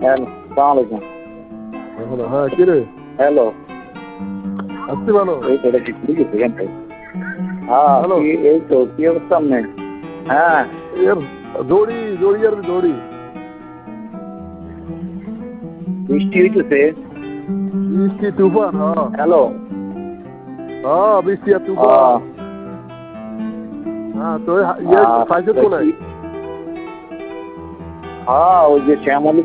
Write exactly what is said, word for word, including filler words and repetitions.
Hello, সালাম আলাইকুম। Hello, হ্যাঁ কে রে? হ্যালো, আসছি ভালো। এই তো এটা কি ঠিক আছে এখান থেকে? হ্যাঁ, হ্যালো। কি এই তো কি অবস্থা আপনার? হ্যাঁ, এর দৌড়ি দৌড়ি আর দৌড়ি বৃষ্টি হইতেছে। বৃষ্টি তুফান, হ্যাঁ হ্যালো, হ্যাঁ বৃষ্টি আর আহ, তুফান। হ্যাঁ তো ইয়ে আহ, খাইছে তা কোনায়? কি- হ্যাঁ ওই যে শ্যামলী